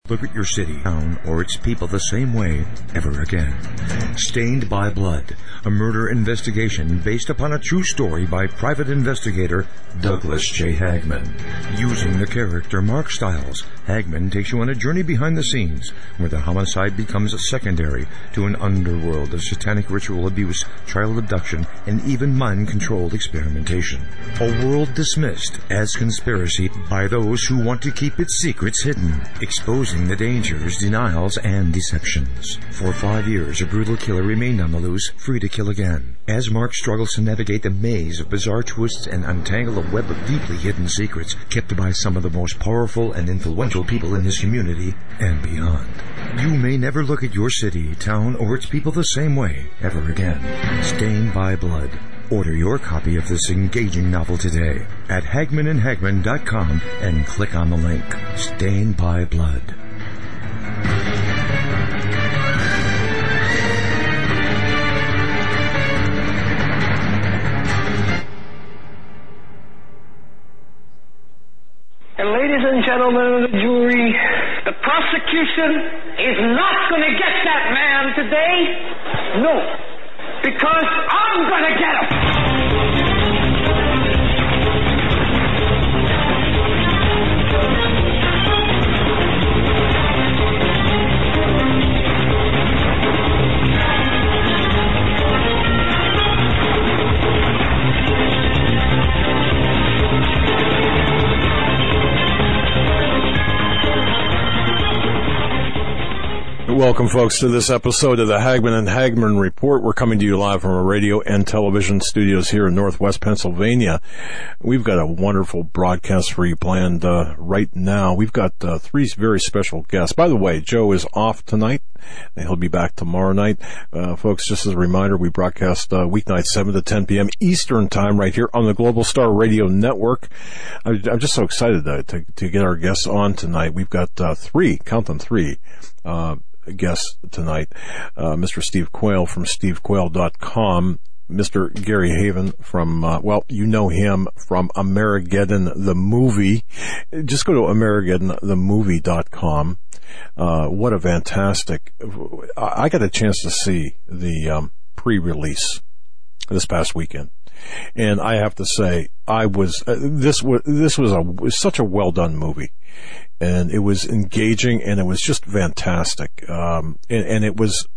Look at your city, town, or its people the same way ever again. Stained by Blood, a murder investigation based upon a true story by private investigator Douglas J. Hagman. Using the character Mark Stiles, Hagman takes you on a journey behind the scenes where the homicide becomes secondary to an underworld of satanic ritual abuse, child abduction, and even mind-controlled experimentation. A world dismissed as conspiracy by those who want to keep its secrets hidden, exposing the dangers, denials, and deceptions. For 5 years, a brutal killer remained on the loose, free to kill again. As Mark struggles to navigate the maze of bizarre twists and untangle a web of deeply hidden secrets kept by some of the most powerful and influential people in his community and beyond. You may never look at your city, town, or its people the same way ever again. Stained by Blood. Order your copy of this engaging novel today at HagmanandHagman.com and click on the link. Stained by Blood. And ladies and gentlemen of the jury, the prosecution is not going to get that man today. No. Because I'm going to get him. Welcome, folks, to this episode of the Hagman and Hagman Report. We're coming to you live from our radio and television studios here in Northwest Pennsylvania. We've got a wonderful broadcast for you planned right now. We've got three very special guests. By the way, Joe is off tonight. He'll be back tomorrow night. Folks, just as a reminder, we broadcast weeknights 7 to 10 p.m. Eastern Time right here on the Global Star Radio Network. I'm just so excited to get our guests on tonight. We've got three guests tonight. Mr. Steve Quayle from stevequayle.com. Mr. Gary Haven from, you know him from Amerigeddon the Movie. Just go to AmerigeddontheMovie.com. What a fantastic... I got a chance to see the pre-release this past weekend. And I have to say, this was such a well-done movie. And it was engaging, and it was just fantastic. And it was,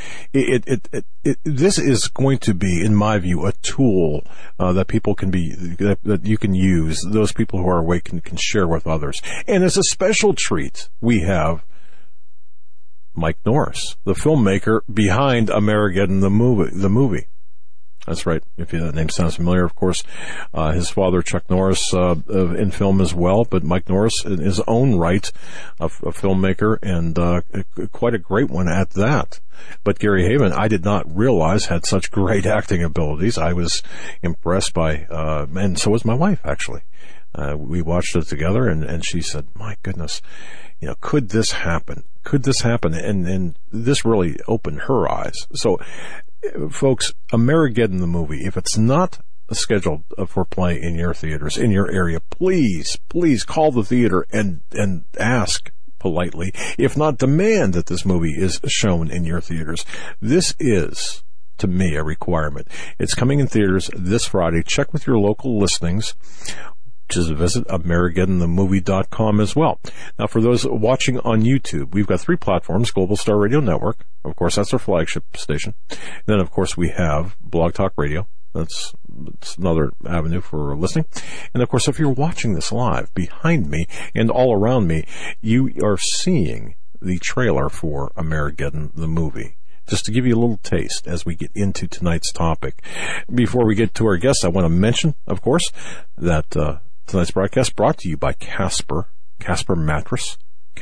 this is going to be, in my view, a tool, that people that you can use, those people who are awake can share with others. And as a special treat, we have Mike Norris, the filmmaker behind Amerigeddon the movie. That's right. If that name sounds familiar, of course, his father, Chuck Norris, in film as well, but Mike Norris, in his own right, a filmmaker, and quite a great one at that. But Gary Haven, I did not realize had such great acting abilities. I was impressed by, and so was my wife, actually. We watched it together, and she said, "My goodness, could this happen? Could this happen?" And this really opened her eyes. So, folks, Amerigeddon the Movie, if it's not scheduled for play in your theaters, in your area, please call the theater and ask politely, if not demand, that this movie is shown in your theaters. This is, to me, a requirement. It's coming in theaters this Friday. Check with your local listings. Just visit AmerigeddontheMovie.com as well. Now, for those watching on YouTube, we've got three platforms: Global Star Radio Network, of course, that's our flagship station. And then, of course, we have Blog Talk Radio. That's another avenue for listening. And, of course, if you're watching this live, behind me and all around me, you are seeing the trailer for Amerigeddon the Movie. Just to give you a little taste as we get into tonight's topic. Before we get to our guests, I want to mention, of course, that tonight's broadcast brought to you by Casper Mattress,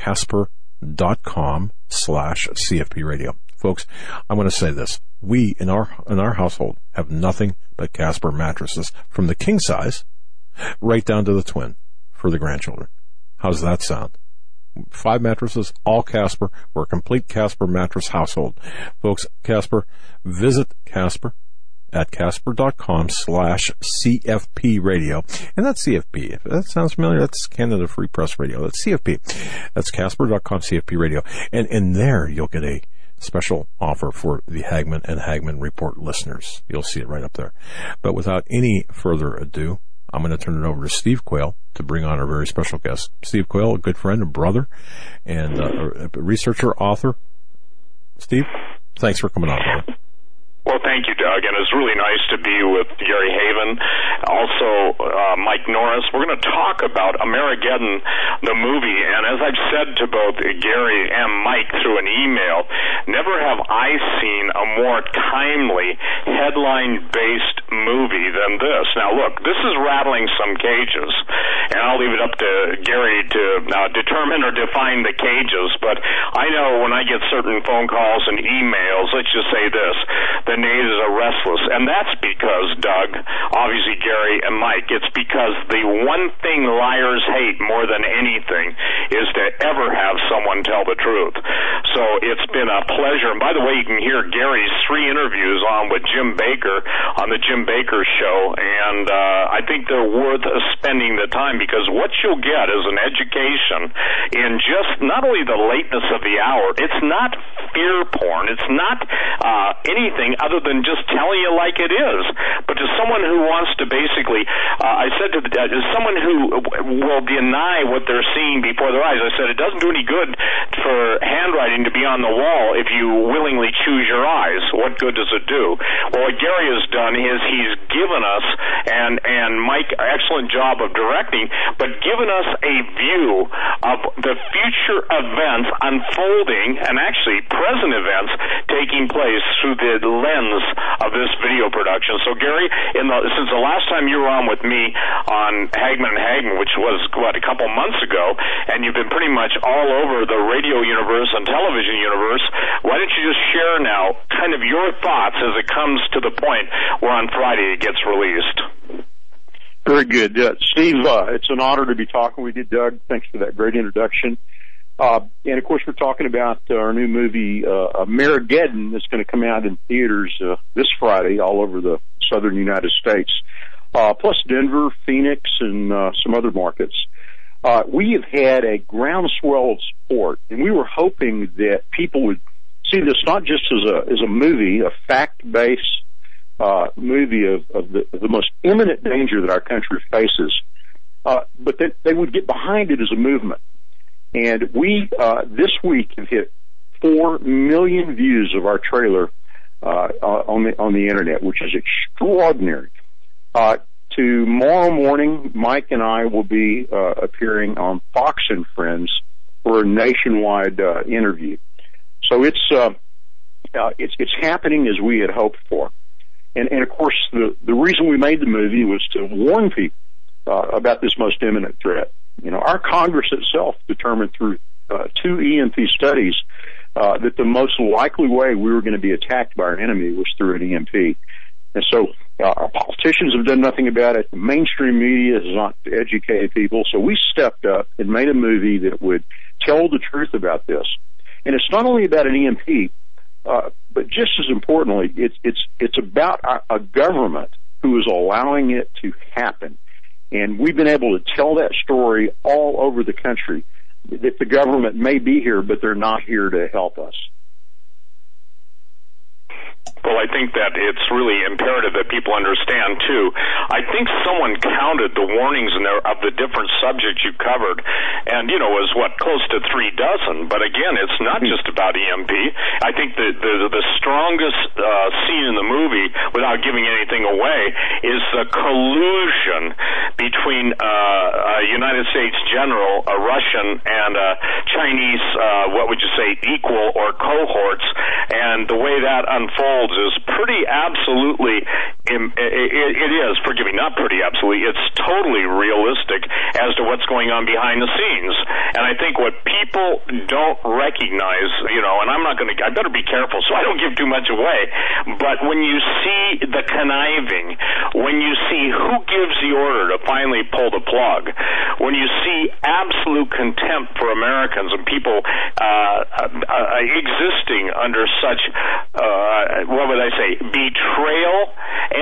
Casper.com/CFP Radio. Folks, I want to say this. We, in our household, have nothing but Casper mattresses, from the king size right down to the twin for the grandchildren. How does that sound? 5 mattresses, all Casper. We're a complete Casper mattress household. Folks, Casper, visit Casper at Casper.com/CFP radio. And that's CFP. If that sounds familiar, that's Canada Free Press Radio. That's CFP. That's Casper.com CFP radio. And there you'll get a special offer for the Hagmann and Hagmann Report listeners. You'll see it right up there. But without any further ado, I'm going to turn it over to Steve Quayle to bring on our very special guest. Steve Quayle, a good friend, a brother, and a researcher, author. Steve, thanks for coming on, brother. Well, thank you, Doug, and it's really nice to be with Gary Haven, also Mike Norris. We're going to talk about Amerigeddon, the movie, and as I've said to both Gary and Mike through an email, never have I seen a more timely headline-based movie than this. Now, look, this is rattling some cages, and I'll leave it up to Gary to determine or define the cages, but I know when I get certain phone calls and emails, let's just say this, the natives are restless, and that's because, Doug, obviously Gary and Mike, it's because the one thing liars hate more than anything is to ever have someone tell the truth. So it's been a pleasure, and by the way, you can hear Gary's 3 interviews on with Jim Baker on the Jim Baker Show, and I think they're worth spending the time, because what you'll get is an education in just not only the lateness of the hour, it's not fear porn, it's not anything other than just telling you like it is. But to someone who wants to basically, I said to someone who will deny what they're seeing before their eyes, I said it doesn't do any good for handwriting to be on the wall if you willingly choose your eyes. What good does it do? Well, what Gary has done is he's given us, and Mike, excellent job of directing, but given us a view of the future events unfolding, and actually present events taking place through the lens of this video production. So, Gary, since the last time you were on with me on Hagmann and Hagmann, which was, a couple months ago, and you've been pretty much all over the radio universe and television universe, why don't you just share now kind of your thoughts as it comes to the point where on Friday it gets released? Very good. Steve, it's an honor to be talking with you, Doug. Thanks for that great introduction. And, of course, we're talking about our new movie, Amerigeddon, that's going to come out in theaters this Friday all over the southern United States, plus Denver, Phoenix, and some other markets. We have had a groundswell of support, and we were hoping that people would see this not just as a movie, a fact-based movie of the most imminent danger that our country faces, but that they would get behind it as a movement. And we, this week, have hit 4 million views of our trailer on the internet, which is extraordinary. Tomorrow morning, Mike and I will be appearing on Fox and Friends for a nationwide interview. So it's happening as we had hoped for. And of course, the reason we made the movie was to warn people about this most imminent threat. You know, our Congress itself determined through 2 EMP studies that the most likely way we were going to be attacked by our enemy was through an EMP. And so our politicians have done nothing about it. The mainstream media has not educated people. So we stepped up and made a movie that would tell the truth about this. And it's not only about an EMP, but just as importantly, it's about a government who is allowing it to happen. And we've been able to tell that story all over the country, that the government may be here, but they're not here to help us. Well, I think that it's really imperative that people understand, too. I think someone counted the warnings in there of the different subjects you covered, and, it was, close to 3 dozen. But, again, it's not just about EMP. I think the strongest scene in the movie, without giving anything away, is the collusion between a United States general, a Russian, and a Chinese, equal or cohorts, and the way that unfolds is pretty absolutely, it is, forgive me, not pretty absolutely, it's totally realistic as to what's going on behind the scenes. And I think what people don't recognize, and I better be careful so I don't give too much away, but when you see the conniving, when you see who gives the order to finally pull the plug, when you see absolute contempt for Americans and people existing under such, betrayal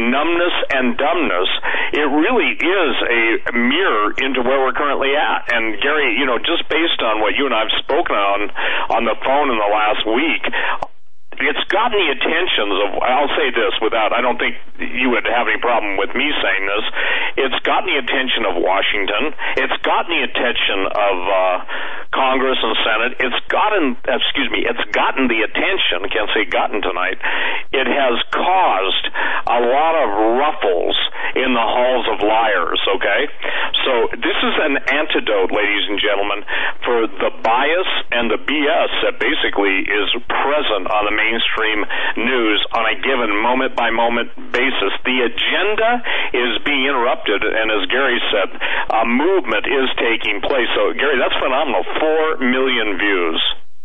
numbness and dumbness, it really is a mirror into where we're currently at. And Gary, just based on what you and I have spoken on the phone in the last week, it's gotten the attentions of, I'll say this I don't think you would have any problem with me saying this, it's gotten the attention of Washington, it's gotten the attention of Congress and Senate, it's gotten the attention, I can't say gotten tonight, it has caused a lot of ruffles in the halls of liars, okay? So this is an antidote, ladies and gentlemen, for the bias and the BS that basically is present on the mainstream news on a given moment-by-moment basis. The agenda is being interrupted, and as Gary said, a movement is taking place. So, Gary, that's phenomenal. 4 million views.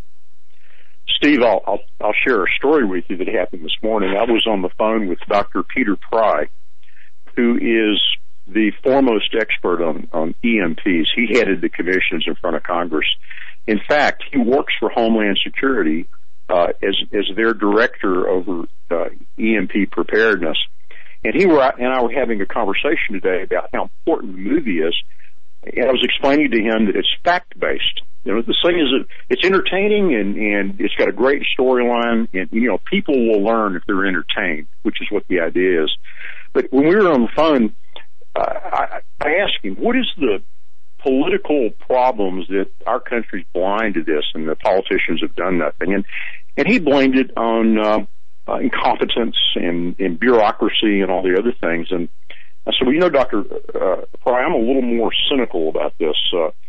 Steve, I'll share a story with you that happened this morning. I was on the phone with Dr. Peter Pry, who is the foremost expert on EMPs. He headed the commissions in front of Congress. In fact, he works for Homeland Security as their director over EMP preparedness. And he and I were having a conversation today about how important the movie is. And I was explaining to him that it's fact-based. This thing is, it's entertaining and it's got a great storyline, and, people will learn if they're entertained, which is what the idea is. But when we were on the phone, I asked him, what is the political problems that our country's blind to this and the politicians have done nothing? And he blamed it on incompetence and bureaucracy and all the other things. And I said, well, Dr. Pry, I'm a little more cynical about this.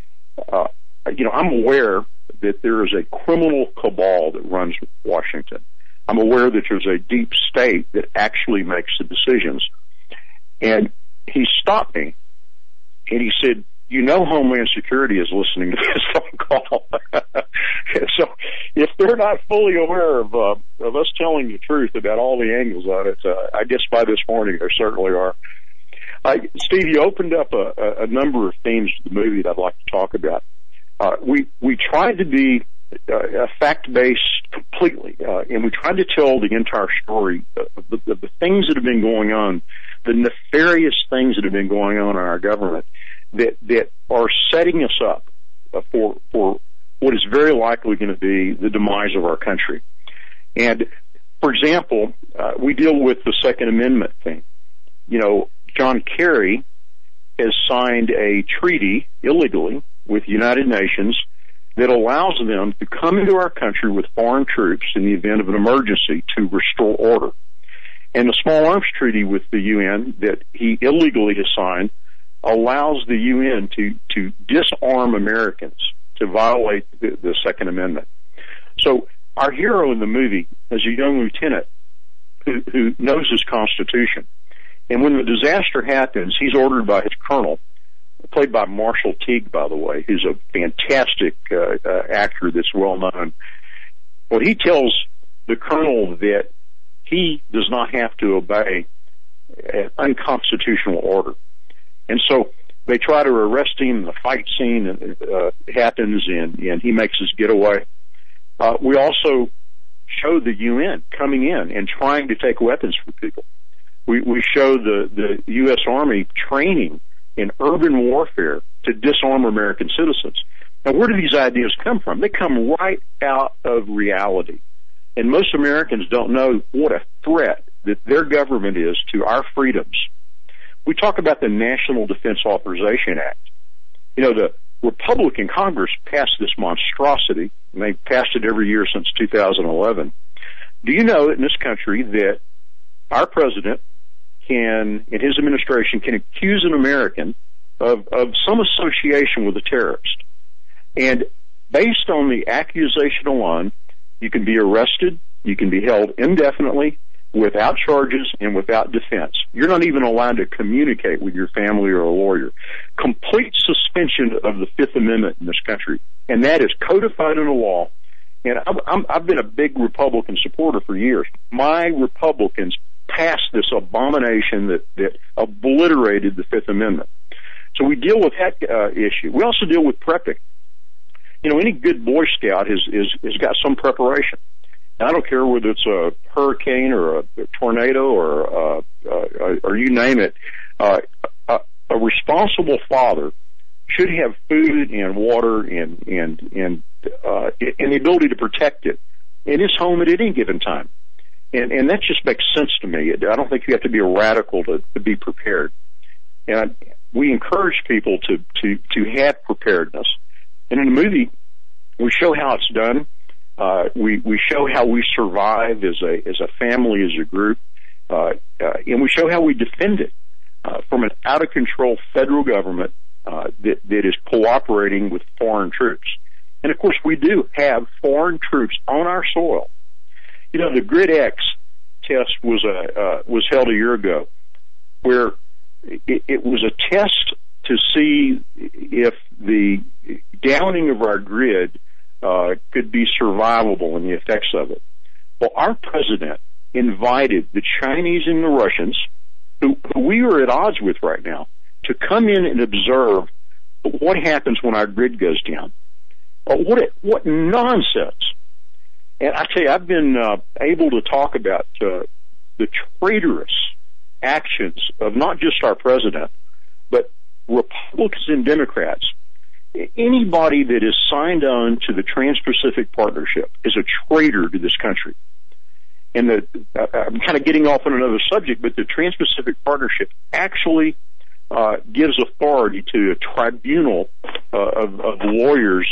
I'm aware that there is a criminal cabal that runs Washington. I'm aware that there's a deep state that actually makes the decisions. And he stopped me and he said, Homeland Security is listening to this phone call. So if they're not fully aware of us telling the truth about all the angles on it, I guess by this morning they certainly are. Steve, you opened up a number of themes to the movie that I'd like to talk about. We tried to be fact-based completely, and we tried to tell the entire story of the things that have been going on, the nefarious things that have been going on in our government that are setting us up for what is very likely going to be the demise of our country. And, for example, we deal with the Second Amendment thing. John Kerry has signed a treaty illegally with the United Nations that allows them to come into our country with foreign troops in the event of an emergency to restore order. And the Small Arms Treaty with the UN that he illegally has signed allows the UN to disarm Americans, to violate the Second Amendment. So our hero in the movie is a young lieutenant who knows his Constitution. And when the disaster happens, he's ordered by his colonel, played by Marshall Teague, by the way, who's a fantastic actor that's well known. Well, he tells the colonel that he does not have to obey an unconstitutional order. And so they try to arrest him, the fight scene happens, and he makes his getaway. We also show the UN coming in and trying to take weapons from people. We show the U.S. Army training in urban warfare to disarm American citizens. Now, where do these ideas come from? They come right out of reality. And most Americans don't know what a threat that their government is to our freedoms. We talk about the National Defense Authorization Act. The Republican Congress passed this monstrosity, and they've passed it every year since 2011. Do you know that in this country that our president and his administration can accuse an American of some association with a terrorist? And based on the accusation alone, you can be arrested, you can be held indefinitely, without charges and without defense. You're not even allowed to communicate with your family or a lawyer. Complete suspension of the Fifth Amendment in this country. And that is codified in the law. And I've been a big Republican supporter for years. My Republicans passed this abomination that obliterated the Fifth Amendment. So we deal with that issue. We also deal with prepping. Any good Boy Scout has got some preparation. I don't care whether it's a hurricane or a tornado or you name it. A responsible father should have food and water and the ability to protect it in his home at any given time. And that just makes sense to me. I don't think you have to be a radical to be prepared. And we encourage people to have preparedness. And in the movie, we show how it's done. We show how we survive as a family, as a group, and we show how we defend it from an out-of-control federal government that is cooperating with foreign troops. And of course, we do have foreign troops on our soil. You know, the GridX test was held a year ago, where it was a test to see if the downing of our grid could be survivable and the effects of it. Well, our president invited the Chinese and the Russians, who we are at odds with right now, to come in and observe what happens when our grid goes down. What nonsense! And I tell you, I've been able to talk about the traitorous actions of not just our president, but Republicans and Democrats. Anybody that is signed on to the Trans-Pacific Partnership is a traitor to this country. And I'm kind of getting off on another subject, but the Trans-Pacific Partnership actually gives authority to a tribunal of lawyers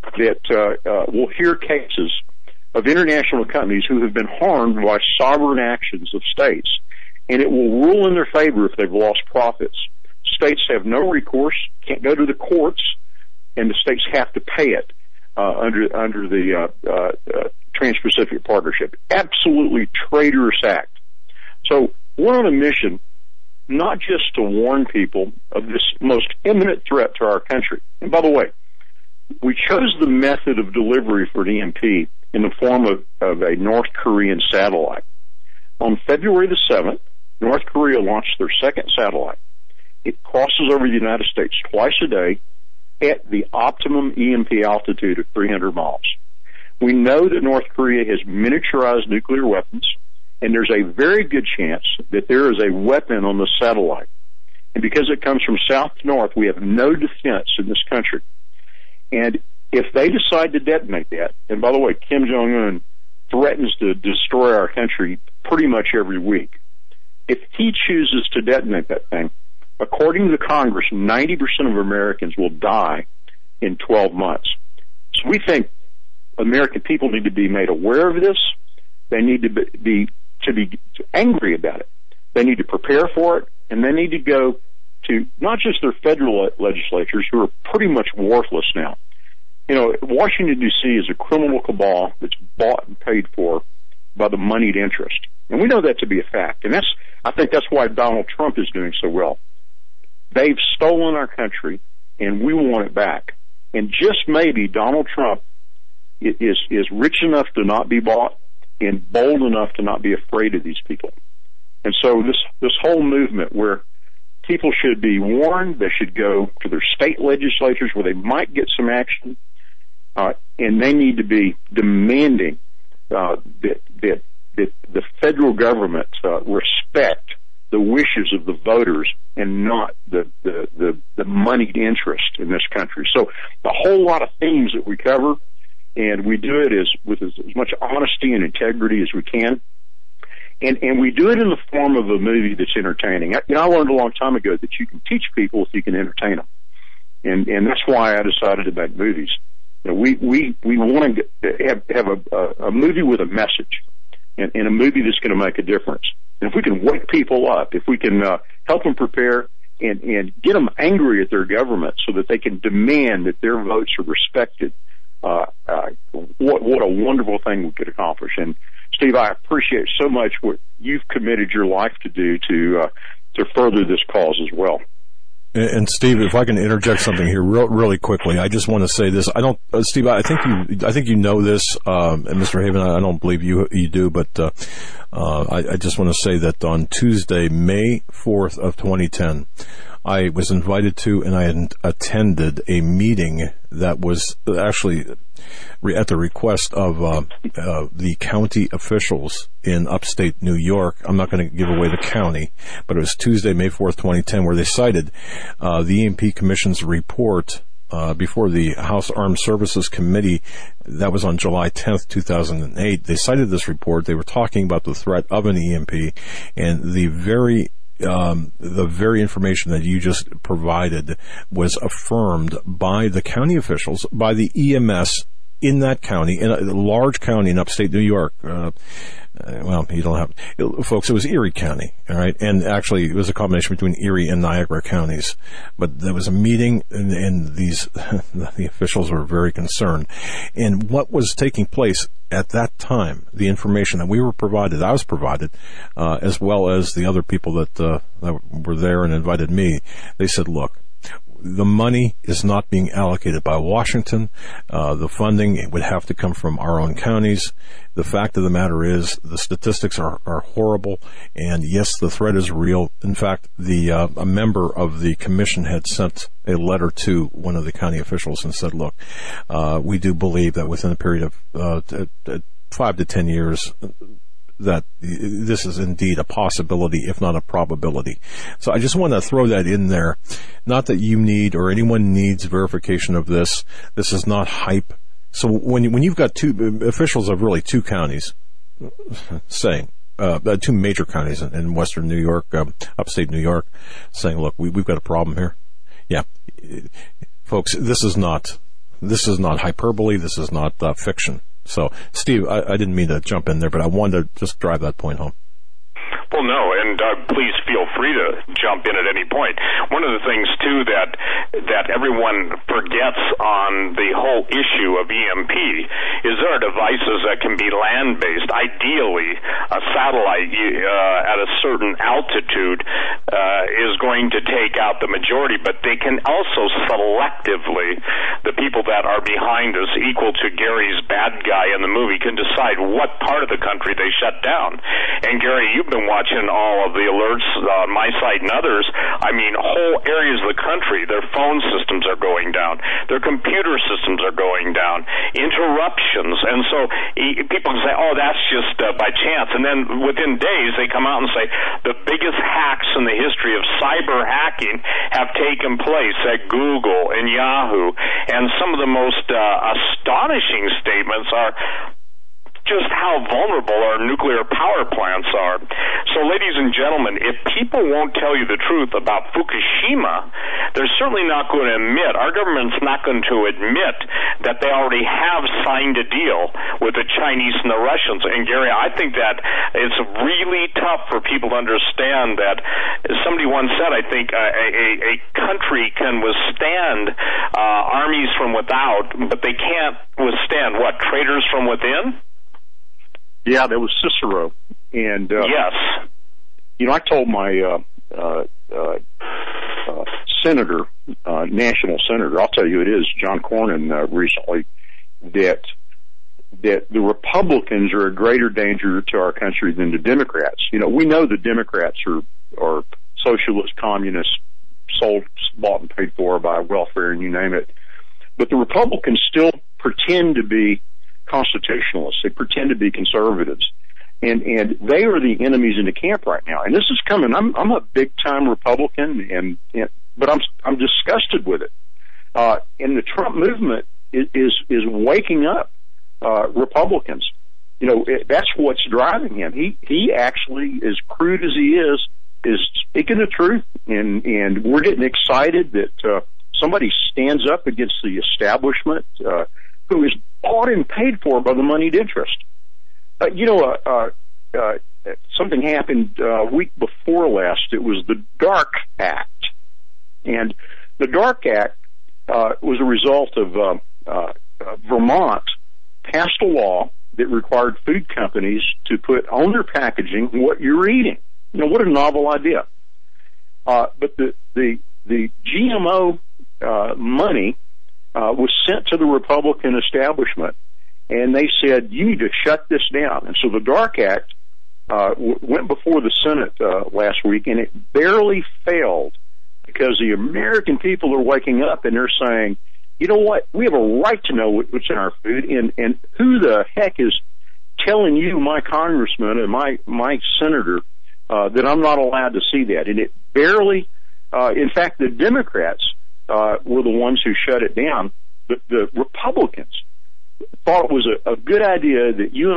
that will hear cases of international companies who have been harmed by sovereign actions of states. And it will rule in their favor if they've lost profits. States have no recourse, can't go to the courts, and the states have to pay it under the Trans-Pacific Partnership. Absolutely traitorous act. So we're on a mission not just to warn people of this most imminent threat to our country. And by the way, we chose the method of delivery for an EMP in the form of a North Korean satellite. On February the 7th, North Korea launched their second satellite. It crosses over the United States twice a day at the optimum EMP altitude of 300 miles. We know that North Korea has miniaturized nuclear weapons, and there's a very good chance that there is a weapon on the satellite. And because it comes from south to north, we have no defense in this country. And if they decide to detonate that, and by the way, Kim Jong-un threatens to destroy our country pretty much every week. If he chooses to detonate that thing, according to Congress, 90% of Americans will die in 12 months. So we think American people need to be made aware of this. They need to be angry about it. They need to prepare for it, and they need to go to not just their federal legislatures, who are pretty much worthless now. You know, Washington, D.C. is a criminal cabal that's bought and paid for by the moneyed interest. And we know that to be a fact. And I think that's why Donald Trump is doing so well. They've stolen our country, and we want it back. And just maybe Donald Trump is rich enough to not be bought and bold enough to not be afraid of these people. And so this whole movement where people should be warned, they should go to their state legislatures where they might get some action, and they need to be demanding that the federal government respect the wishes of the voters and not the moneyed interest in this country. So a whole lot of themes that we cover, and we do it with as much honesty and integrity as we can. And we do it in the form of a movie that's entertaining. I learned a long time ago that you can teach people if you can entertain them. And that's why I decided to make movies. You know, we want to have a movie with a message and a movie that's going to make a difference. And if we can wake people up, if we can help them prepare and get them angry at their government so that they can demand that their votes are respected, what a wonderful thing we could accomplish. And Steve, I appreciate so much what you've committed your life to do to further this cause as well. And Steve, if I can interject something here really quickly, I just want to say this. Steve, I think you know this, and Mr. Haven, I don't believe you do, but I just want to say that on Tuesday, May 4th of 2010, I was invited to and I attended a meeting that was actually at the request of the county officials in upstate New York. I'm not going to give away the county, but it was Tuesday, May 4th, 2010, where they cited the E&P Commission's report before the House Armed Services Committee. That was on July 10th, 2008. They cited this report. They were talking about the threat of an EMP, and the very information that you just provided was affirmed by the county officials, by the EMS in that county, in a large county in upstate New York. Well, you don't have, folks, it was Erie County, all right? And actually, it was a combination between Erie and Niagara counties. But there was a meeting, and the officials were very concerned. And what was taking place at that time, the information that we were provided, I was provided, as well as the other people that were there and invited me, they said, look, the money is not being allocated by Washington. The funding would have to come from our own counties. The fact of the matter is the statistics are horrible, and yes, the threat is real. In fact, a member of the commission had sent a letter to one of the county officials and said, look, we do believe that within a period of 5 to 10 years, that this is indeed a possibility, if not a probability. So I just want to throw that in there. Not that you need or anyone needs verification of this. This is not hype. So when you've got two officials of really two counties saying, two major counties in western New York, upstate New York, saying, look, we've got a problem here. Yeah. Folks, this is not hyperbole. This is not fiction. So, Steve, I didn't mean to jump in there, but I wanted to just drive that point home. Well, no, and please feel free to jump in at any point. One of the things, too, that everyone forgets on the whole issue of EMP is there are devices that can be land-based. Ideally, a satellite at a certain altitude is going to take out the majority, but they can also selectively, the people that are behind us, equal to Gary's bad guy in the movie, can decide what part of the country they shut down. And Gary, you've been watching all of the alerts on my site and others. I mean, whole areas of the country, their phone systems are going down, their computer systems are going down, interruptions. And so people can say, oh, that's just by chance. And then within days, they come out and say the biggest hacks in the history of cyber hacking have taken place at Google and Yahoo. And some of the most astonishing statements are just how vulnerable our nuclear power plants are. So, ladies and gentlemen, if people won't tell you the truth about Fukushima, they're certainly not going to admit, our government's not going to admit that they already have signed a deal with the Chinese and the Russians. And, Gary, I think that it's really tough for people to understand that, as somebody once said, I think, a country can withstand armies from without, but they can't withstand, what, traitors from within? Yeah, that was Cicero. And yes. You know, I told my senator, national senator, I'll tell you it is, John Cornyn, recently, that the Republicans are a greater danger to our country than the Democrats. You know, we know the Democrats are socialist, communists, sold, bought, and paid for by welfare, and you name it. But the Republicans still pretend to be constitutionalists. They pretend to be conservatives, and they are the enemies in the camp right now. And this is coming. I'm a big time Republican, but I'm disgusted with it. And the Trump movement is waking up Republicans. You know, that's what's driving him. He actually, as crude as he is speaking the truth, and we're getting excited that somebody stands up against the establishment who is bought and paid for by the moneyed interest. Something happened a week before last. It was the DARK Act. And the DARK Act was a result of Vermont passed a law that required food companies to put on their packaging what you're eating. You know, what a novel idea. But the GMO money was sent to the Republican establishment, and they said, you need to shut this down. And so the DARK Act went before the Senate last week, and it barely failed because the American people are waking up, and they're saying, you know what? We have a right to know what's in our food, and who the heck is telling you, my congressman and my senator, that I'm not allowed to see that? And it barely, in fact, the Democrats were the ones who shut it down. The Republicans thought it was a good idea that you and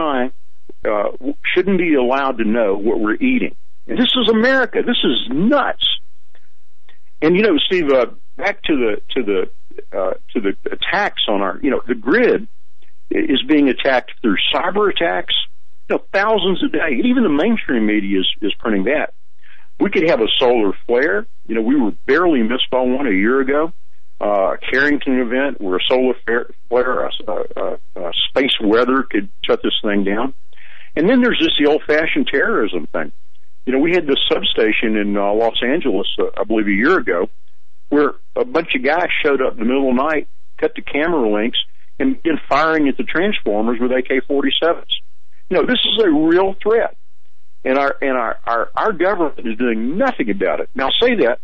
I shouldn't be allowed to know what we're eating. And this is America. This is nuts. And Steve, back to the attacks on our, the grid is being attacked through cyber attacks, thousands a day. Even the mainstream media is printing that. We could have a solar flare. We were barely missed by one a year ago. A Carrington event where a solar flare, space weather could shut this thing down. And then there's just the old-fashioned terrorism thing. We had this substation in Los Angeles, I believe a year ago, where a bunch of guys showed up in the middle of the night, cut the camera links, and began firing at the transformers with AK-47s. This is a real threat. And our government is doing nothing about it. Now, say that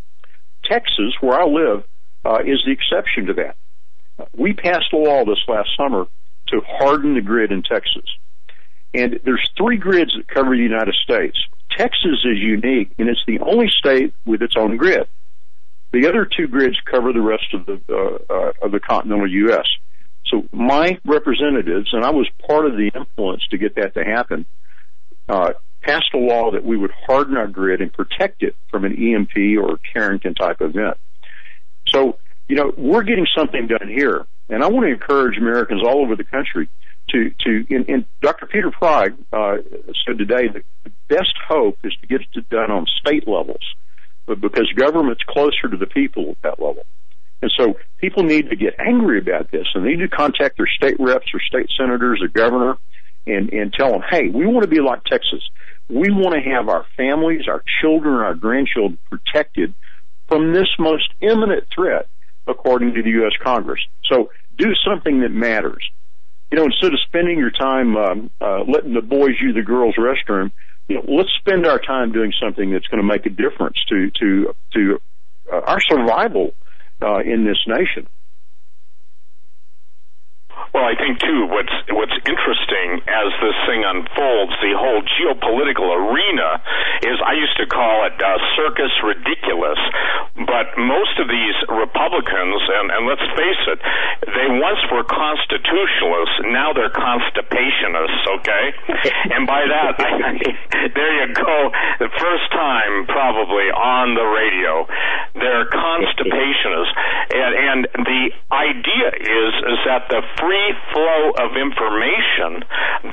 Texas, where I live, is the exception to that. We passed a law this last summer to harden the grid in Texas. And there's 3 grids that cover the United States. Texas is unique, and it's the only state with its own grid. The other 2 grids cover the rest of the continental U.S. So my representatives, and I was part of the influence to get that to happen, passed a law that we would harden our grid and protect it from an EMP or Carrington type event. So, we're getting something done here, and I want to encourage Americans all over the country and Dr. Peter Prague said today that the best hope is to get it done on state levels, because government's closer to the people at that level. And so people need to get angry about this, and they need to contact their state reps or state senators or governor and tell them, hey, we want to be like Texas. We want to have our families, our children, our grandchildren protected from this most imminent threat, according to the U.S. Congress. So do something that matters. Instead of spending your time letting the boys use the girls' restroom, let's spend our time doing something that's going to make a difference to our survival in this nation. Well, I think, too, what's interesting as this thing unfolds, the whole geopolitical arena, is I used to call it circus ridiculous, but most of these Republicans, and let's face it, they once were constitutionalists, now they're constipationists, okay? And by that, there you go, the first time probably on the radio, they're constipationists. And the idea is that the free flow of information,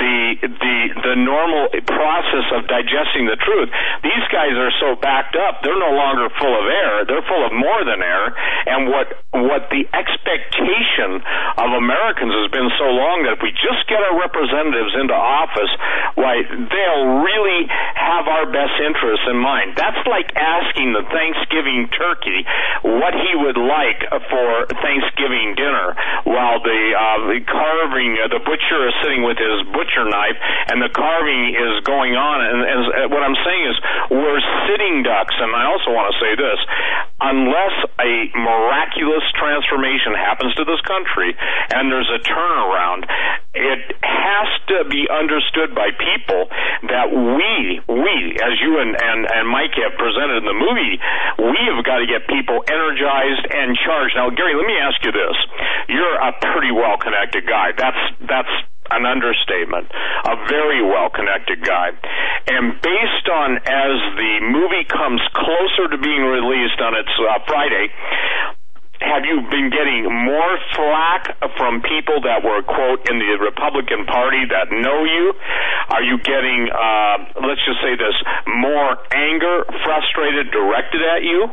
the normal process of digesting the truth, these guys are so backed up, they're no longer full of air, they're full of more than air. And what the expectation of Americans has been so long, that if we just get our representatives into office, why, they'll really have our best interests in mind. That's like asking the Thanksgiving turkey what he would like for Thanksgiving dinner, while the carving, the butcher is sitting with his butcher knife, and the carving is going on. And what I'm saying is, we're sitting ducks. And I also want to say this: unless a miraculous transformation happens to this country and there's a turnaround, it has to be understood by people that we, as you and Mike have presented in the movie, we have got to get people energized and charged. Now, Gary, let me ask you this. You're a pretty well-connected guy. That's an understatement. A very well-connected guy. And based on, as the movie comes closer to being released on its Friday, have you been getting more flack from people that were, quote, in the Republican Party that know you? Are you getting, let's just say this, more anger, frustrated, directed at you?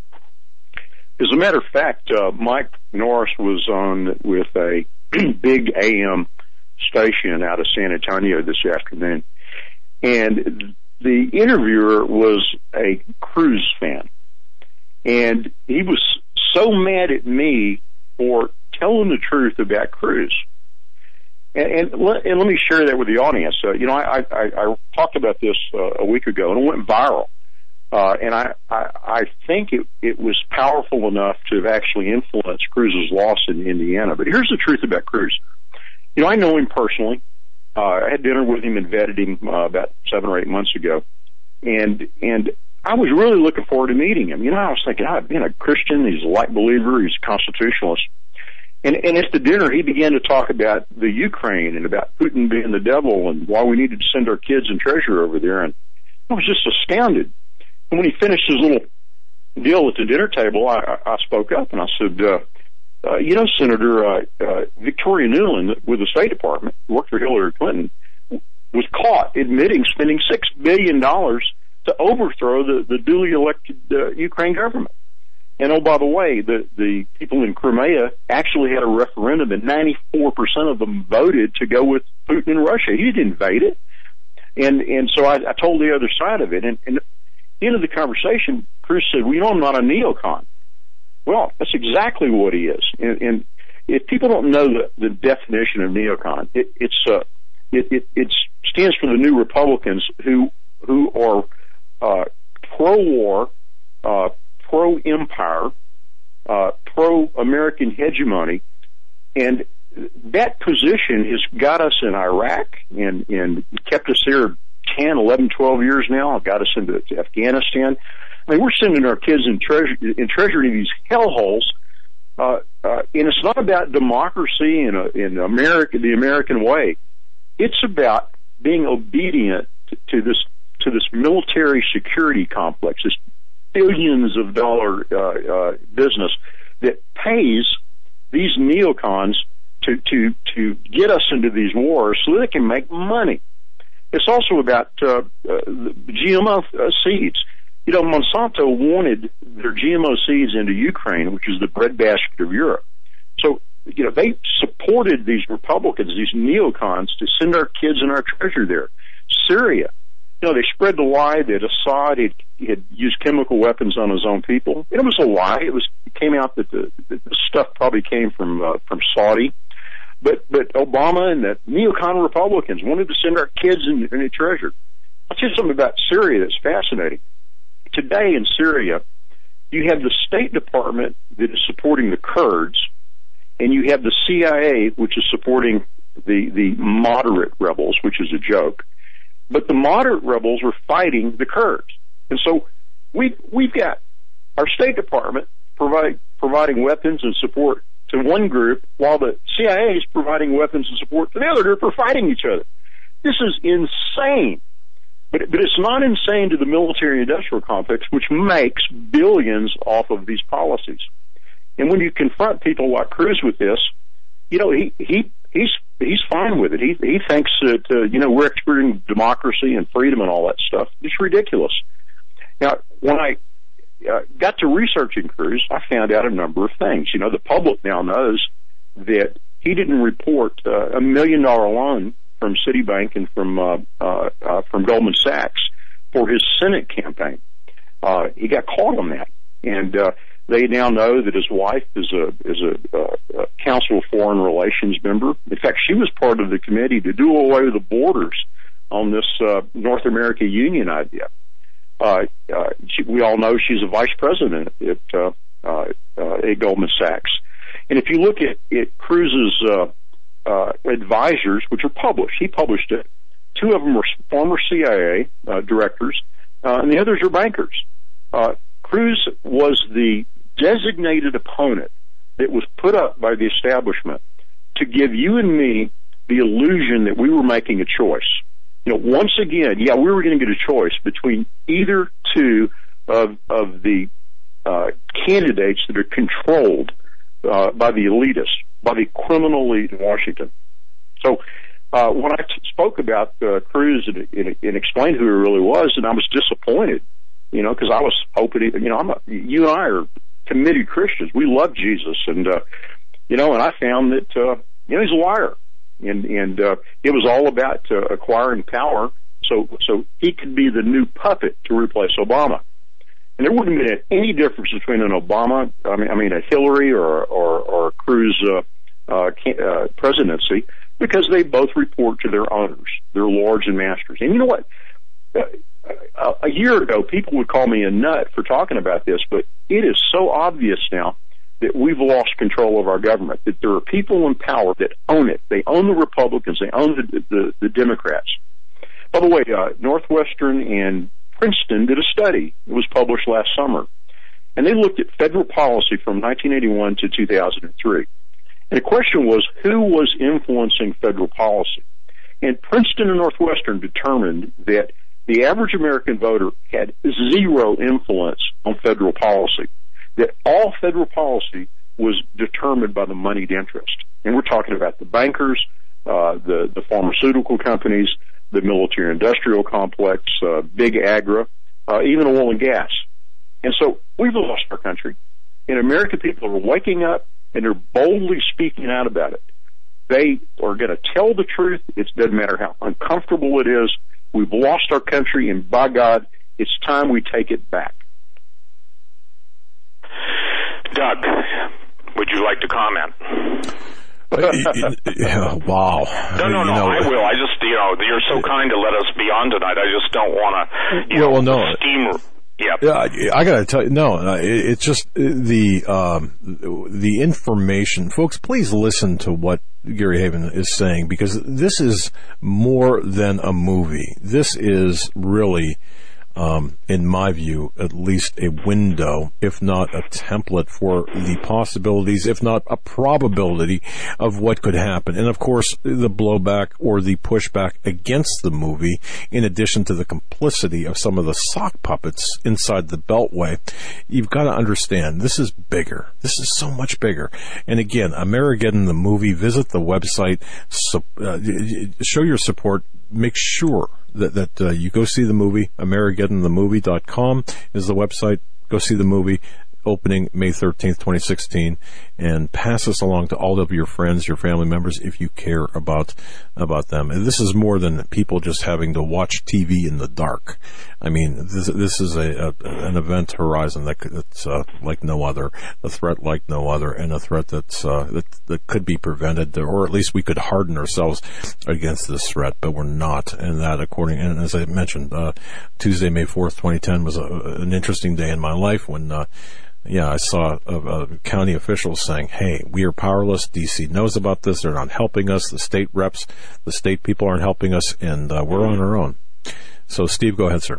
As a matter of fact, Mike Norris was on with a big AM station out of San Antonio this afternoon, and the interviewer was a Cruz fan, and he was so mad at me for telling the truth about Cruz. And let me share that with the audience. I talked about this a week ago, and it went viral. And I think it was powerful enough to have actually influenced Cruz's loss in Indiana. But here's the truth about Cruz. I know him personally. I had dinner with him and vetted him about 7 or 8 months ago. And I was really looking forward to meeting him. I was thinking, being a Christian, he's a light believer, he's a constitutionalist. And at the dinner, he began to talk about the Ukraine and about Putin being the devil and why we needed to send our kids and treasure over there. And I was just astounded. And when he finished his little deal at the dinner table, I spoke up and I said, Senator Victoria Nuland with the State Department, who worked for Hillary Clinton, was caught admitting spending $6 billion to overthrow the duly elected Ukraine government. And oh, by the way, the people in Crimea actually had a referendum, and 94% of them voted to go with Putin in Russia. He didn't invade it. And so I told the other side of it. And at the end of the conversation, Cruz said, well, I'm not a neocon. Well, that's exactly what he is. And if people don't know the definition of neocon, it stands for the New Republicans who are pro-war, pro-empire, pro-American hegemony, and that position has got us in Iraq and kept us there 10, 11, 12 years now. Got us into Afghanistan. I mean, we're sending our kids in treasure to these hellholes, and it's not about democracy in America, the American way. It's about being obedient to this military security complex, this billions of dollar business that pays these neocons to get us into these wars so they can make money. It's also about the GMO seeds. Monsanto wanted their GMO seeds into Ukraine, which is the breadbasket of Europe. So, they supported these Republicans, these neocons, to send our kids and our treasure there. Syria, they spread the lie that Assad had used chemical weapons on his own people. And it was a lie. It came out that the stuff probably came from Saudi. But Obama and the neocon Republicans wanted to send our kids and their treasure. I'll tell you something about Syria that's fascinating. Today in Syria, you have the State Department that is supporting the Kurds, and you have the CIA, which is supporting the moderate rebels, which is a joke. But the moderate rebels were fighting the Kurds. And so we've got our State Department providing weapons and support to one group, while the CIA is providing weapons and support to the other group for fighting each other. This is insane. But it's not insane to the military-industrial complex, which makes billions off of these policies. And when you confront people like Cruz with this, he's fine with it. He thinks that we're experiencing democracy and freedom and all that stuff. It's ridiculous. Now, when I got to researching Cruz, I found out a number of things. The public now knows that he didn't report $1 million loan from Citibank and from Goldman Sachs for his Senate campaign. He got caught on that, and they now know that his wife is a Council of Foreign Relations member. In fact, she was part of the committee to do away with the borders on this North America Union idea. We all know she's a vice president at Goldman Sachs. And if you look at Cruz's advisors, which are published, he published it. 2 of them were former CIA directors, and the others are bankers. Cruz was the designated opponent that was put up by the establishment to give you and me the illusion that we were making a choice. Once again, we were going to get a choice between either 2 of the candidates that are controlled by the elitists, by the criminal elite in Washington. So when I spoke about Cruz and explained who he really was, and I was disappointed, because I was hoping, you and I are committed Christians. We love Jesus, and and I found that he's a liar, and it was all about acquiring power so he could be the new puppet to replace Obama. And there wouldn't have been any difference between an Obama, a Hillary or a Cruz presidency, because they both report to their owners, their lords and masters. And you know what? a year ago, people would call me a nut for talking about this, but it is so obvious now that we've lost control of our government, that there are people in power that own it. They own the Republicans. They own the Democrats. By the way, Northwestern and Princeton did a study. It was published last summer. And they looked at federal policy from 1981 to 2003. And the question was, who was influencing federal policy? And Princeton and Northwestern determined that the average American voter had zero influence on federal policy, that all federal policy was determined by the moneyed interest. And we're talking about the bankers, the pharmaceutical companies, the military-industrial complex, big agri, even oil and gas. And so we've lost our country. And American people are waking up, and they're boldly speaking out about it. They are going to tell the truth. It doesn't matter how uncomfortable it is. We've lost our country, and by God, it's time we take it back. Doug, would you like to comment? Wow. No, I will. I just, you're so kind to let us be on tonight. I just don't want to, steam... Yeah, I gotta tell you, it's just the information, folks. Please listen to what Gary Haven is saying, because this is more than a movie. This is really, in my view, at least a window, if not a template for the possibilities, if not a probability of what could happen. And of course, the blowback or the pushback against the movie, in addition to the complicity of some of the sock puppets inside the Beltway, you've got to understand, this is bigger. This is so much bigger. And again, Amerigeddon, the movie, visit the website, show your support, make sure that you go see the movie. Amerigeddonthemovie.com is the website. Go see the movie, opening May 13th, 2016, and pass this along to all of your friends, your family members, if you care about them. And this is more than people just having to watch TV in the dark. I mean, this is an event horizon that's like no other, a threat like no other, and a threat that could be prevented, or at least we could harden ourselves against this threat, but we're not. And that, and as I mentioned, Tuesday, May 4th, 2010 was an interesting day in my life when I saw county officials saying, hey, we are powerless. D.C. knows about this. They're not helping us. The state reps, the state people aren't helping us, and we're on our own. So, Steve, go ahead, sir.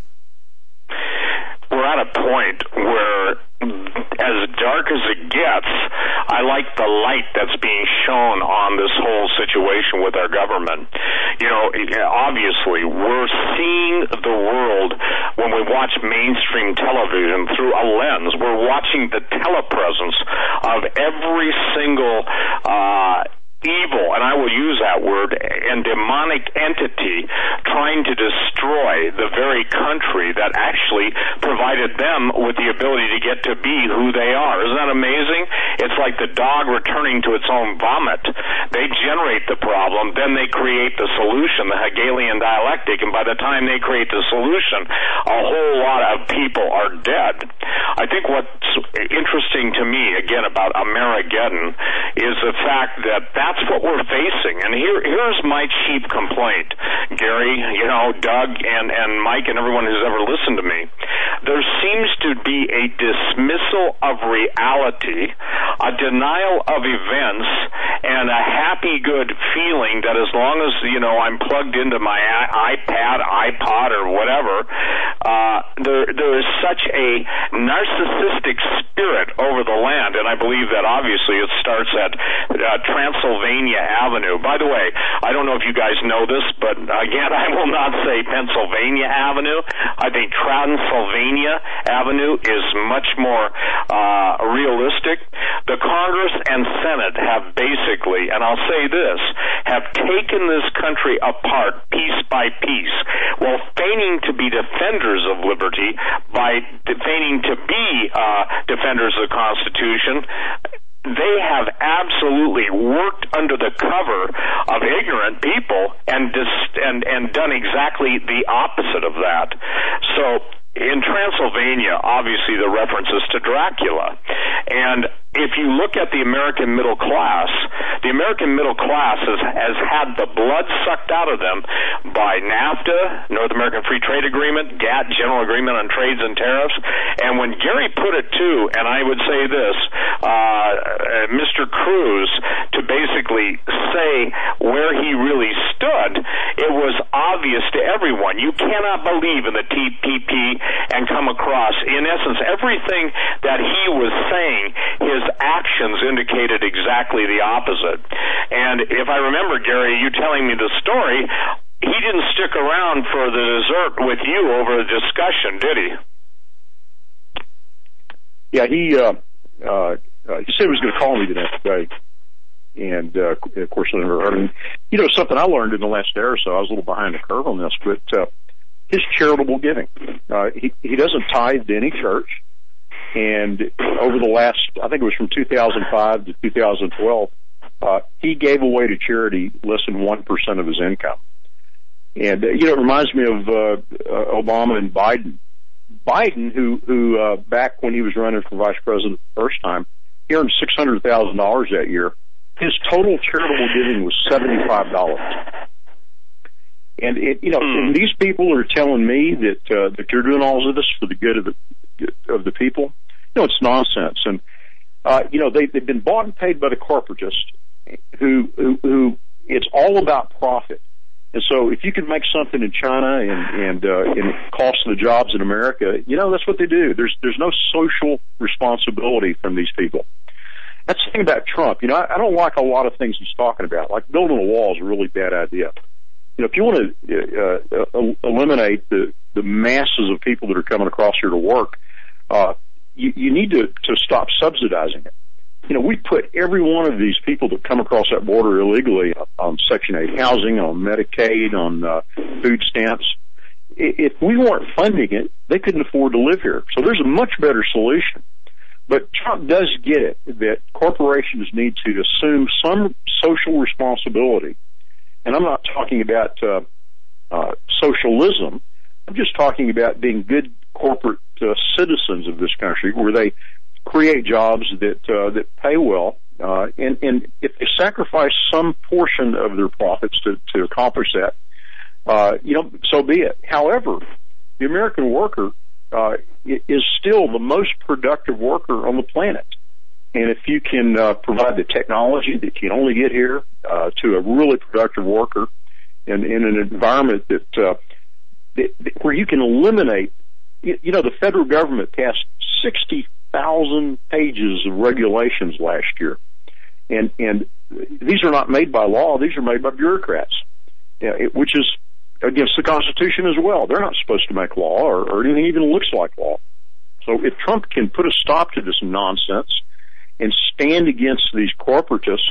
We're at a point where, as dark as it gets, I like the light that's being shown on this whole situation with our government. Obviously, we're seeing the world when we watch mainstream television through a lens. We're watching the telepresence of every single evil, and I will use that word, and demonic entity trying to destroy the very country that actually provided them with the ability to get to be who they are. Isn't that amazing? It's like the dog returning to its own vomit. They generate the problem, then they create the solution, the Hegelian dialectic, and by the time they create the solution, a whole lot of people are dead. I think what's interesting to me, again, about Amerigeddon is the fact that that's what we're facing. And here's my cheap complaint, Gary, Doug, and Mike, and everyone who's ever listened to me. There seems to be a dismissal of reality, a denial of events, and a happy, good feeling that as long as, I'm plugged into my iPad, iPod, or whatever, there is such a narcissistic spirit over the land, and I believe that obviously it starts at Transylvania Avenue. By the way, I don't know if you guys know this, but again, I will not say Pennsylvania Avenue. I think Transylvania Avenue is much more realistic. The Congress and Senate have basically, and I'll say this, have taken this country apart piece by piece while feigning to be defenders of liberty by feigning to be defenders of the Constitution. They have absolutely worked under the cover of ignorant people and done exactly the opposite of that. So in Transylvania, obviously the references to Dracula. And if you look at the American middle class has had the blood sucked out of them by NAFTA, North American Free Trade Agreement, GATT, General Agreement on Trades and Tariffs. And when Gary put it to, and I would say this, Mr. Cruz, to basically say where he really stood, it was obvious to everyone. You cannot believe in the TPP and come across, in essence, everything that he was saying, his actions indicated exactly the opposite. And if I remember, Gary, you telling me the story, he didn't stick around for the dessert with you over a discussion, did he? Yeah, he said he was going to call me the next day. And, of course, I never heard him. You know, something I learned in the last day or so, I was a little behind the curve on this, but his charitable giving. He doesn't tithe to any church. And over the last, I think it was from 2005 to 2012, he gave away to charity less than 1% of his income. And, you know, it reminds me of Obama and Biden. Biden, who back when he was running for vice president the first time, he earned $600,000 that year. His total charitable giving was $75. And and these people are telling me that you're doing all of this for the good of the people. No, it's nonsense. And they've been bought and paid by the corporatists who it's all about profit. And so if you can make something in China and it costs the jobs in America, that's what they do. There's no social responsibility from these people. That's the thing about Trump. I don't like a lot of things he's talking about. Like building a wall is a really bad idea. If you want to eliminate the masses of people that are coming across here to work, you need to stop subsidizing it. We put every one of these people that come across that border illegally on Section 8 housing, on Medicaid, on food stamps. If we weren't funding it, they couldn't afford to live here. So there's a much better solution. But Trump does get it that corporations need to assume some social responsibility. And I'm not talking about socialism. I'm just talking about being good corporate citizens of this country, where they create jobs that pay well, and if they sacrifice some portion of their profits to accomplish that, so be it. However, the American worker is still the most productive worker on the planet. And if you can provide the technology that can only get here to a really productive worker in an environment that where you can eliminate, the federal government passed 60,000 pages of regulations last year, and these are not made by law; these are made by bureaucrats, which is against the Constitution as well. They're not supposed to make law or anything even looks like law. So if Trump can put a stop to this nonsense and stand against these corporatists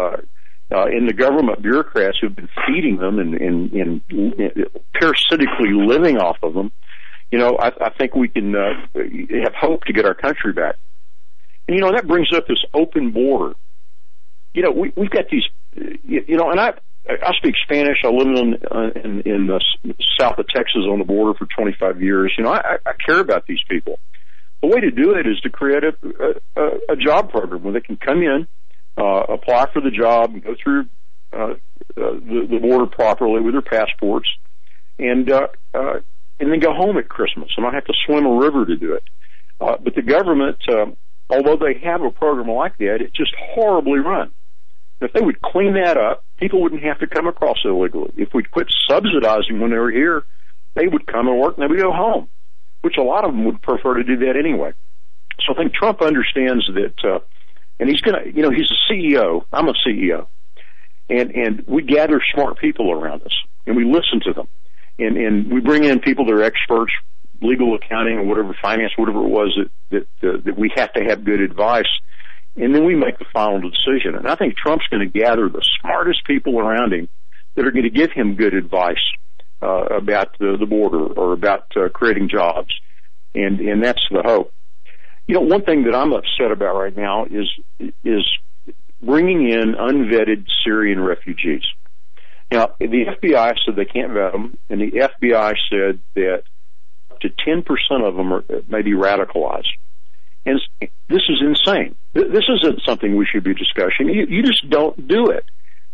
in the government bureaucrats who've been feeding them and parasitically living off of them, I think we can have hope to get our country back. And, that brings up this open border. We've got these, and I speak Spanish. I live in the south of Texas on the border for 25 years. I care about these people. The way to do it is to create a job program where they can come in, apply for the job, and go through the border properly with their passports, and then go home at Christmas and not have to swim a river to do it. But the government, although they have a program like that, it's just horribly run. If they would clean that up, people wouldn't have to come across illegally. If we'd quit subsidizing when they were here, they would come and work and they would go home, which a lot of them would prefer to do that anyway. So I think Trump understands that, and he's going to, he's a CEO. I'm a CEO. And we gather smart people around us, and we listen to them. And we bring in people that are experts, legal, accounting, or whatever, finance, whatever it was that we have to have good advice. And then we make the final decision. And I think Trump's going to gather the smartest people around him that are going to give him good advice about the border or about creating jobs. And that's the hope. One thing that I'm upset about right now is bringing in unvetted Syrian refugees. Now, the FBI said they can't vet them, and the FBI said that to 10% of them are maybe radicalized. And this is insane. This isn't something we should be discussing. You just don't do it.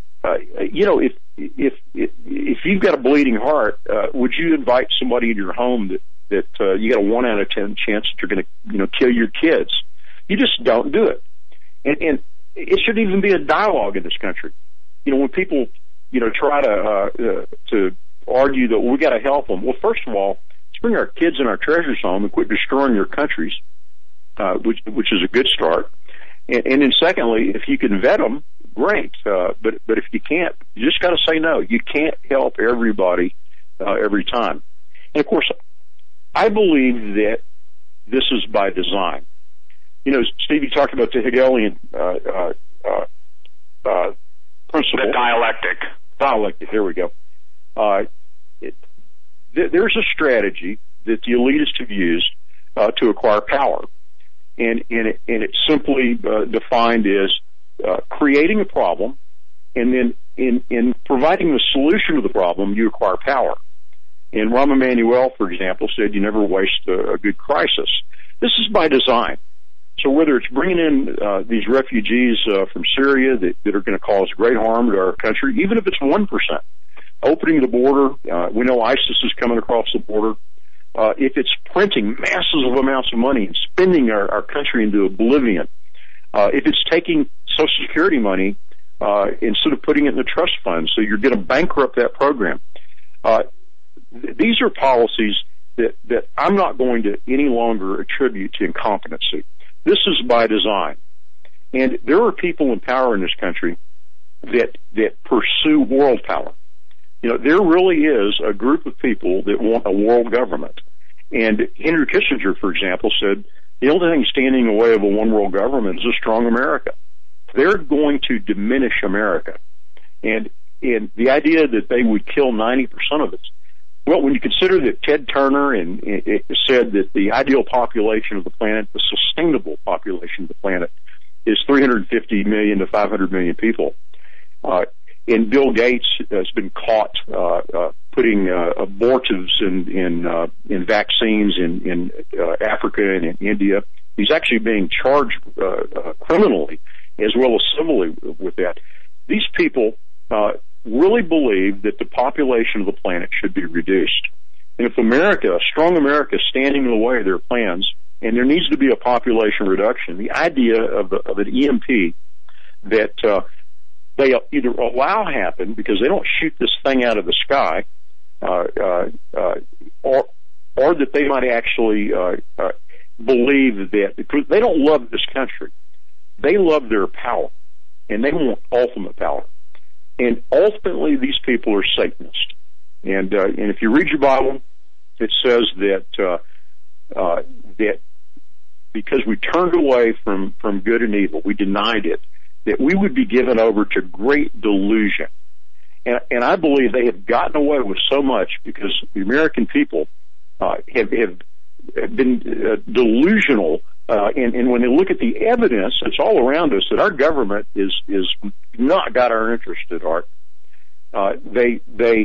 If you've got a bleeding heart, would you invite somebody in your home that you got a 1 out of 10 chance that you're going to kill your kids? You just don't do it. And it shouldn't even be a dialogue in this country. When people try to argue that we got to help them. Well, first of all, let's bring our kids and our treasures home and quit destroying their countries, which is a good start. And then secondly, if you can vet them, great. But if you can't, you just got to say no. You can't help everybody every time. And of course, I believe that this is by design. Steve, you talked about the Hegelian principle. The dialectic. Dialectic, there we go. There's a strategy that the elitists have used to acquire power. And it's simply defined as creating a problem, and then in providing the solution to the problem, you acquire power. And Rahm Emanuel, for example, said you never waste a good crisis. This is by design. So whether it's bringing in these refugees from Syria that are going to cause great harm to our country, even if it's 1%, opening the border, we know ISIS is coming across the border. If it's printing massive amounts of money and spending our country into oblivion, if it's taking Social Security money instead of putting it in the trust fund, so you're going to bankrupt that program. These are policies that I'm not going to any longer attribute to incompetency. This is by design. And there are people in power in this country that pursue world power. There really is a group of people that want a world government. And Henry Kissinger, for example, said the only thing standing in the way of a one world government is a strong America. They're going to diminish America. And the idea that they would kill 90% of it, well, when you consider that Ted Turner said that the ideal population of the planet, the sustainable population of the planet, is 350 million to 500 million people. And Bill Gates has been caught putting abortives in vaccines in Africa and in India. He's actually being charged criminally as well as civilly with that. These people really believe that the population of the planet should be reduced. And if America, a strong America, is standing in the way of their plans, and there needs to be a population reduction, the idea of an EMP that they either allow happen because they don't shoot this thing out of the sky, or that they might actually believe that because they don't love this country, they love their power, and they want ultimate power. And ultimately, these people are Satanists. And if you read your Bible, it says that because we turned away from good and evil, we denied it, that we would be given over to great delusion. And I believe they have gotten away with so much because the American people have been delusional. And when they look at the evidence that's all around us, that our government is not got our interest at heart, they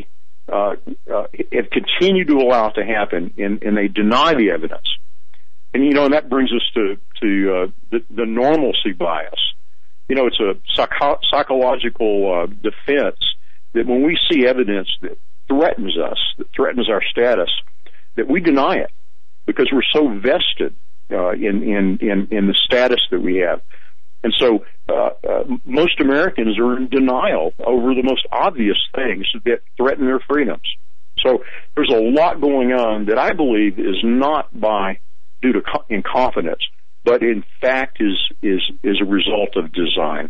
have continued to allow it to happen, and they deny the evidence. And and that brings us to the normalcy bias. It's a psychological defense that when we see evidence that threatens us, that threatens our status, that we deny it because we're so vested in the status that we have. And so most Americans are in denial over the most obvious things that threaten their freedoms. So there's a lot going on that I believe is not due to incompetence, but in fact is a result of design.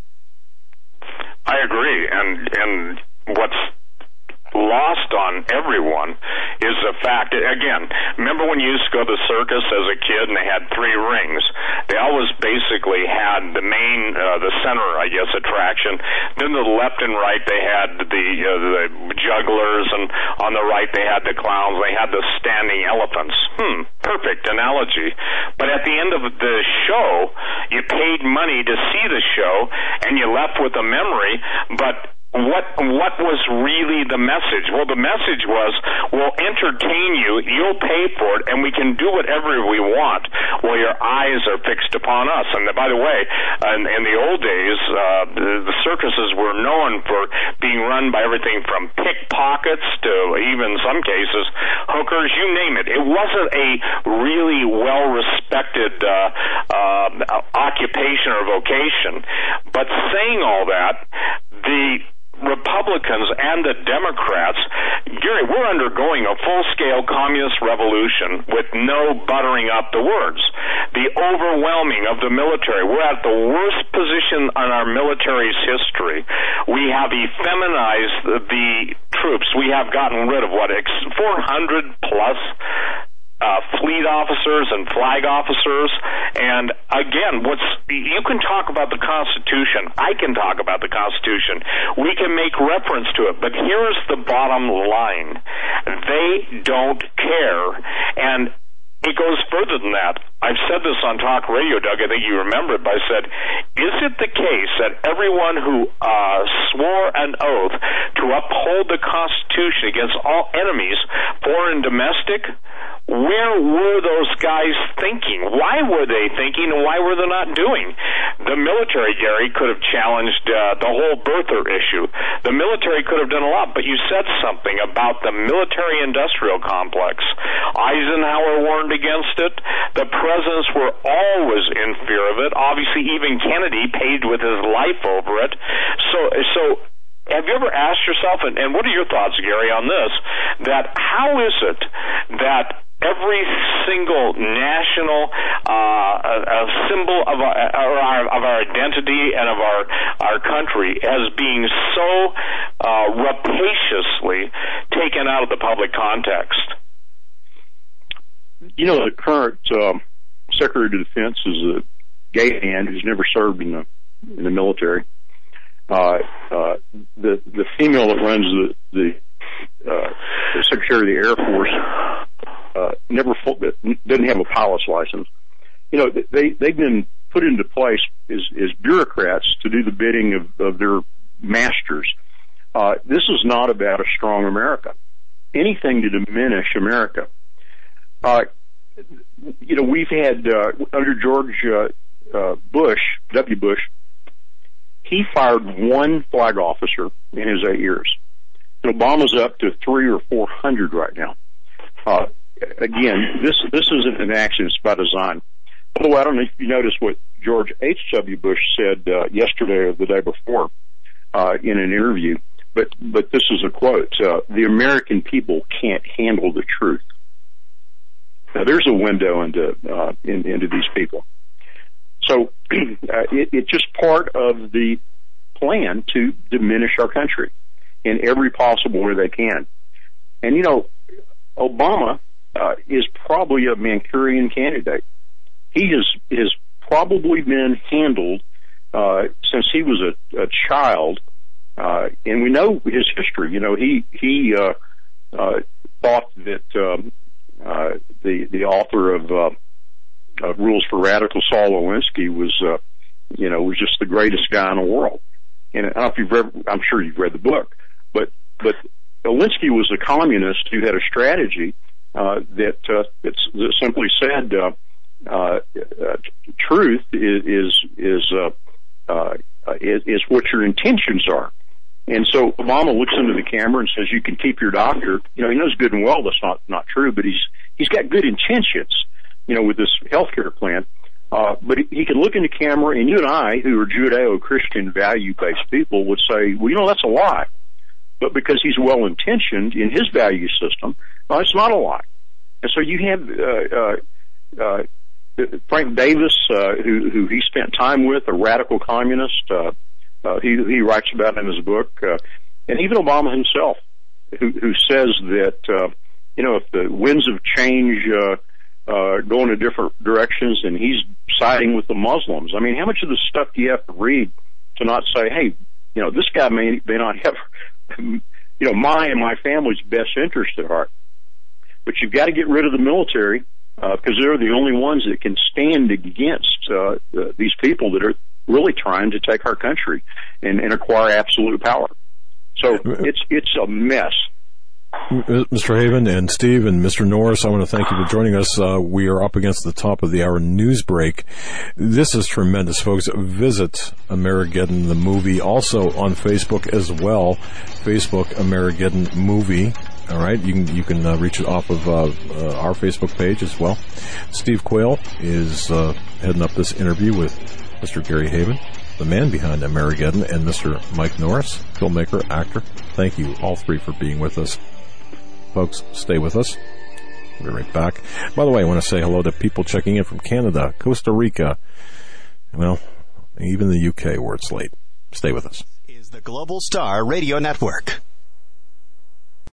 I agree, and what's lost on everyone is the fact that, again, remember when you used to go to the circus as a kid and they had 3 rings? They always basically had the main, the center, I guess, attraction. Then to the left and right they had the jugglers, and on the right they had the clowns. They had the standing elephants. Perfect analogy. But at the end of the show, you paid money to see the show, and you left with a memory, but what was really the message? Well, the message was, we'll entertain you, you'll pay for it, and we can do whatever we want while your eyes are fixed upon us. And by the way, in the old days, the circuses were known for being run by everything from pickpockets to even some cases hookers, you name it. It wasn't a really well-respected occupation or vocation. But saying all that, the Republicans and the Democrats, Gary, we're undergoing a full-scale communist revolution with no buttering up the words. The overwhelming of the military. We're at the worst position in our military's history. We have effeminized the troops. We have gotten rid of, 400 plus fleet officers and flag officers. And again, you can talk about the Constitution. I can talk about the Constitution. We can make reference to it. But here's the bottom line. They don't care. And it goes further than that. I've said this on talk radio, Doug. I think you remember it. But I said, is it the case that everyone who swore an oath to uphold the Constitution against all enemies, foreign and domestic, where were those guys thinking? Why were they thinking, and why were they not doing? The military, Gary, could have challenged the whole birther issue. The military could have done a lot, but you said something about the military-industrial complex. Eisenhower warned against it. The presidents were always in fear of it. Obviously, even Kennedy paid with his life over it. So have you ever asked yourself, and what are your thoughts, Gary, on this, that how is it that every single national symbol of our identity and of our country as being so rapaciously taken out of the public context? You know, the current Secretary of Defense is a gay man who's never served in the military. The female that runs the Secretary of the Air Force doesn't have a pilot's license. You know, they've been put into place as bureaucrats to do the bidding of their masters. This is not about a strong America. Anything to diminish America. You know, we've had under George W. Bush, he fired one flag officer in his 8 years. And Obama's up to 300 or 400 right now. Again, this isn't an accident; it's by design. Although I don't know if you noticed what George H.W. Bush said yesterday or the day before in an interview, but this is a quote: "The American people can't handle the truth." Now, there's a window into these people. So it's just part of the plan to diminish our country in every possible way they can. And, you know, Obama is probably a Manchurian candidate. He has probably been handled since he was a child, and we know his history. You know, he thought that the author of Rules for Radical, Saul Alinsky, was just the greatest guy in the world. And I don't know if you've read, I'm sure you've read the book, but Alinsky was a communist who had a strategy that simply said truth is what your intentions are. And so Obama looks into the camera and says, "You can keep your doctor." You know, he knows good and well that's not true, but he's got good intentions, you know, with this healthcare plan. But he can look in the camera, and you and I, who are Judeo-Christian value-based people, would say, well, you know, that's a lie. But because he's well-intentioned in his value system, it's not a lie. And so you have Frank Davis, who he spent time with, a radical communist. He writes about in his book, and even Obama himself, who says that you know, if the winds of change go in different directions, and he's siding with the Muslims. I mean, how much of this stuff do you have to read to not say, hey, you know, this guy may not have, you know, my and my family's best interest at heart. But you've got to get rid of the military because they're the only ones that can stand against these people that are really trying to take our country and acquire absolute power. So it's a mess. Mr. Haven and Steve and Mr. Norris, I want to thank you for joining us. We are up against the top of the hour news break. This is tremendous, folks. Visit Amerigeddon the movie, also on Facebook as well. Facebook Amerigeddon movie. All right, you can reach it off of our Facebook page as well. Steve Quayle is heading up this interview with Mr. Gary Haven, the man behind Amerigeddon, and Mr. Mike Norris, filmmaker, actor. Thank you, all three, for being with us. Folks, stay with us. We'll be right back. By the way, I want to say hello to people checking in from Canada, Costa Rica, well, even the UK where it's late. Stay with us. Is the Global Star Radio Network.